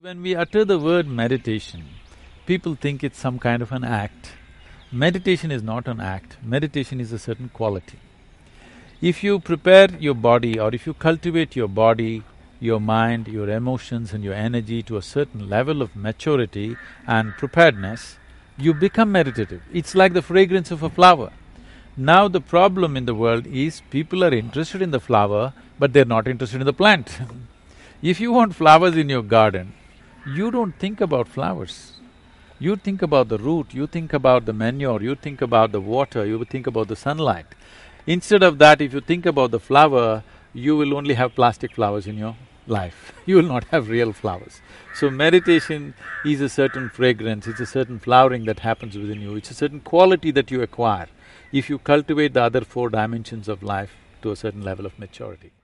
When we utter the word meditation, people think it's some kind of an act. Meditation is not an act, meditation is a certain quality. If you prepare your body or if you cultivate your body, your mind, your emotions and your energy to a certain level of maturity and preparedness, you become meditative. It's like the fragrance of a flower. Now the problem in the world is people are interested in the flower, but they're not interested in the plant. If you want flowers in your garden, you don't think about flowers. You think about the root, you think about the manure, you think about the water, you think about the sunlight. Instead of that, if you think about the flower, you will only have plastic flowers in your life. You will not have real flowers. So meditation is a certain fragrance, it's a certain flowering that happens within you, it's a certain quality that you acquire if you cultivate the other four dimensions of life to a certain level of maturity.